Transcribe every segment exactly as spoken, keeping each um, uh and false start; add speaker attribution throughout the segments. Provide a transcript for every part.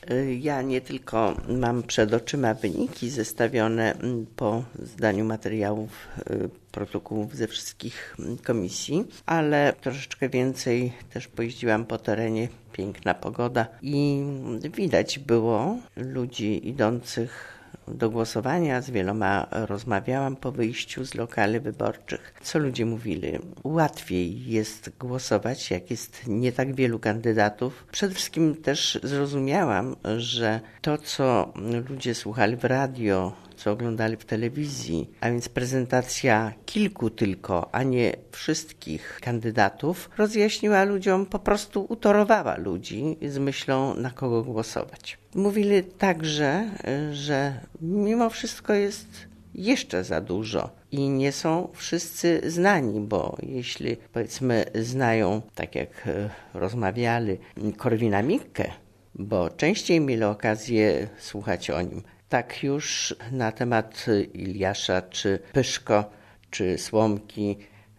Speaker 1: Ja nie tylko mam przed oczyma wyniki zestawione po zdaniu materiałów, protokołów ze wszystkich komisji, ale troszeczkę więcej też pojeździłam po terenie, piękna pogoda i widać było ludzi idących do głosowania, z wieloma rozmawiałam po wyjściu z lokali wyborczych. Co ludzie mówili? Łatwiej jest głosować, jak jest nie tak wielu kandydatów. Przede wszystkim też zrozumiałam, że to, co ludzie słuchali w radio, co oglądali w telewizji, a więc prezentacja kilku tylko, a nie wszystkich kandydatów, rozjaśniła ludziom, po prostu utorowała ludzi z myślą, na kogo głosować. Mówili także, że mimo wszystko jest jeszcze za dużo i nie są wszyscy znani, bo jeśli powiedzmy znają, tak jak rozmawiali, Korwina-Mikke, bo częściej mieli okazję słuchać o nim, tak już na temat Iliasza, czy Pyszko, czy Słomki,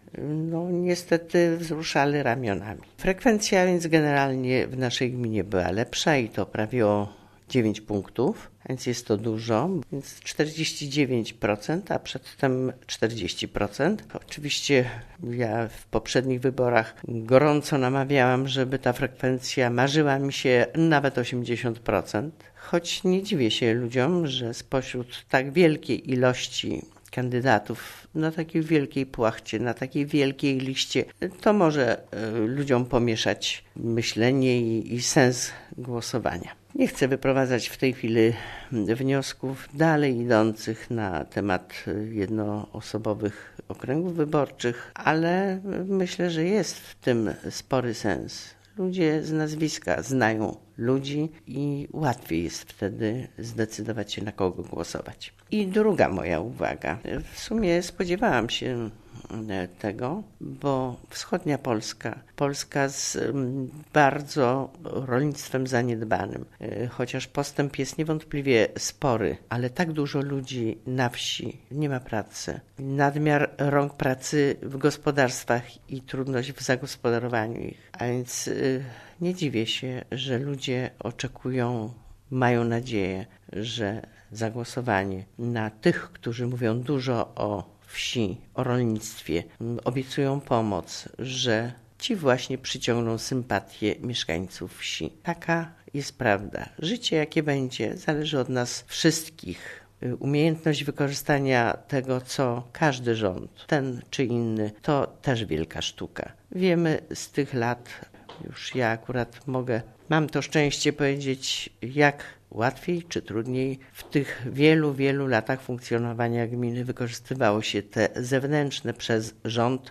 Speaker 1: no niestety wzruszali ramionami. Frekwencja więc generalnie w naszej gminie była lepsza i to prawie o dziewięć punktów, więc jest to dużo, więc czterdzieści dziewięć procent, a przedtem czterdzieści procent. Oczywiście ja w poprzednich wyborach gorąco namawiałam, żeby ta frekwencja, marzyła mi się nawet osiemdziesiąt procent, choć nie dziwię się ludziom, że spośród tak wielkiej ilości kandydatów na takiej wielkiej płachcie, na takiej wielkiej liście, to może ludziom pomieszać myślenie i, i sens głosowania. Nie chcę wyprowadzać w tej chwili wniosków dalej idących na temat jednoosobowych okręgów wyborczych, ale myślę, że jest w tym spory sens. Ludzie z nazwiska znają ludzi i łatwiej jest wtedy zdecydować się, na kogo głosować. I druga moja uwaga. W sumie spodziewałam się tego, bo wschodnia Polska, Polska z bardzo rolnictwem zaniedbanym, chociaż postęp jest niewątpliwie spory, ale tak dużo ludzi na wsi nie ma pracy. Nadmiar rąk pracy w gospodarstwach i trudność w zagospodarowaniu ich. A więc nie dziwię się, że ludzie oczekują, mają nadzieję, że zagłosowanie na tych, którzy mówią dużo o wsi, o rolnictwie, obiecują pomoc, że ci właśnie przyciągną sympatię mieszkańców wsi. Taka jest prawda. Życie jakie będzie, zależy od nas wszystkich. Umiejętność wykorzystania tego, co każdy rząd, ten czy inny, to też wielka sztuka. Wiemy z tych lat, już ja akurat mogę, mam to szczęście powiedzieć, jak łatwiej czy trudniej w tych wielu, wielu latach funkcjonowania gminy wykorzystywało się te zewnętrzne przez rząd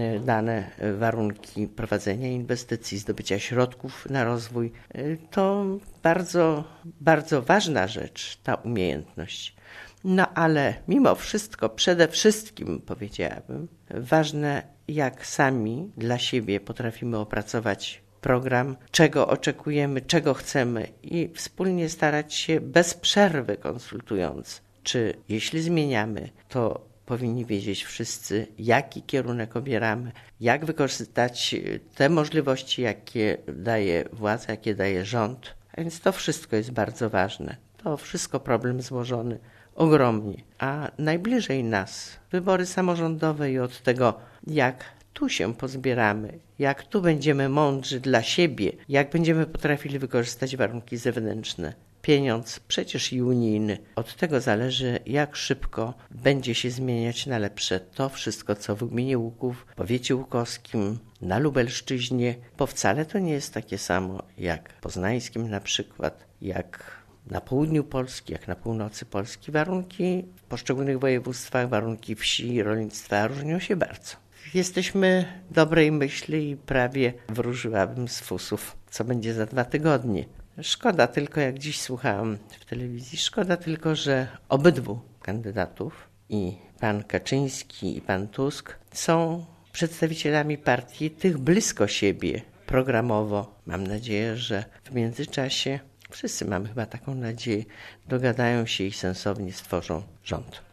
Speaker 1: dane warunki prowadzenia inwestycji, zdobycia środków na rozwój. To bardzo, bardzo ważna rzecz, ta umiejętność. No ale mimo wszystko, przede wszystkim powiedziałabym, ważne jak sami dla siebie potrafimy opracować program, czego oczekujemy, czego chcemy i wspólnie starać się bez przerwy konsultując, czy jeśli zmieniamy, to powinni wiedzieć wszyscy, jaki kierunek obieramy, jak wykorzystać te możliwości, jakie daje władza, jakie daje rząd. A więc to wszystko jest bardzo ważne. To wszystko problem złożony ogromnie. A najbliżej nas wybory samorządowe i od tego, jak tu się pozbieramy, jak tu będziemy mądrzy dla siebie, jak będziemy potrafili wykorzystać warunki zewnętrzne. Pieniądz przecież i unijny. Od tego zależy, jak szybko będzie się zmieniać na lepsze to wszystko, co w gminie Łuków, w powiecie łukowskim, na Lubelszczyźnie, bo wcale to nie jest takie samo jak poznańskim na przykład, jak na południu Polski, jak na północy Polski. Warunki w poszczególnych województwach, warunki wsi i rolnictwa różnią się bardzo. Jesteśmy dobrej myśli i prawie wróżyłabym z fusów, co będzie za dwa tygodnie. Szkoda tylko, jak dziś słuchałam w telewizji, szkoda tylko, że obydwu kandydatów, i pan Kaczyński, i pan Tusk, są przedstawicielami partii tych blisko siebie programowo. Mam nadzieję, że w międzyczasie, wszyscy mamy chyba taką nadzieję, dogadają się i sensownie stworzą rząd.